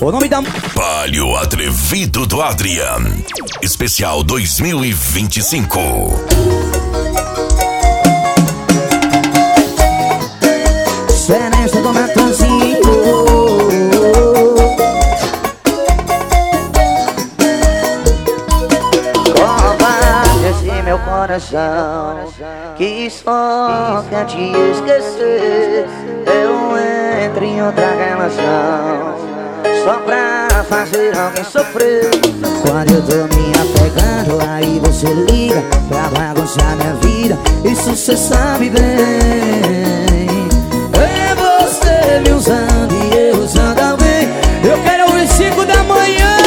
O nome da... Palio Atrevido do Adrian. Especial 2025. Seresta do Natanzinho. Meu coração que só quer te esquecer. Eu entro em outra relação só pra fazer alguém sofrer. Quando eu tô me apegando, aí você liga pra bagunçar minha vida. Isso cê sabe bem. É você me usando e eu usando alguém. Eu quero ouvir 5 da manhã.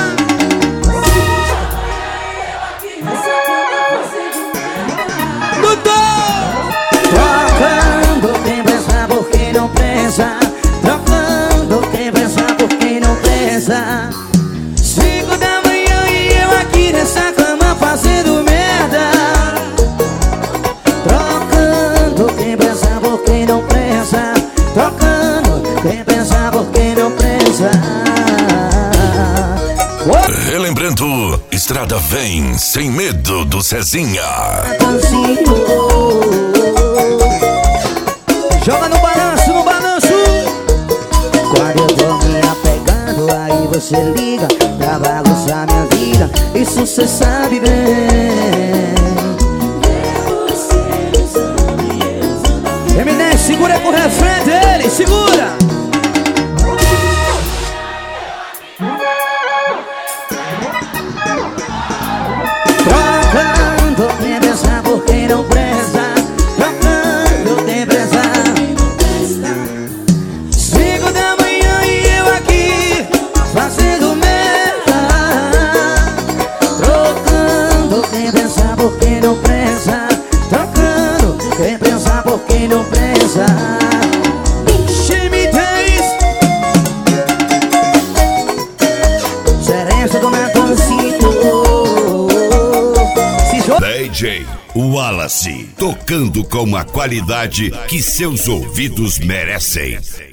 Trocando quem pensa por quem não pensa. Trocando quem pensa por quem não pensa. 5 da manhã e eu aqui nessa cama fazendo merda. Trocando quem pensa por quem não pensa. Trocando quem pensa por quem não pensa. Relembrando, Estrada Vem Sem Medo do Cezinha. Joga no balanço, no balanço. Quando eu tô me apegando, aí você liga pra bagunçar minha vida. Isso cê sabe bem. Eminem, segura com o refrão dele, segura. Trocando quem pensa por quem não presta. Trocando quem pensa. 5 da manhã e eu aqui fazendo merda. Trocando quem pensa por quem não pensa. Trocando quem pensa por quem não pensa. Chimiteis. Seresta do Natanzinho. DJ Wallace, tocando com a qualidade que seus ouvidos merecem.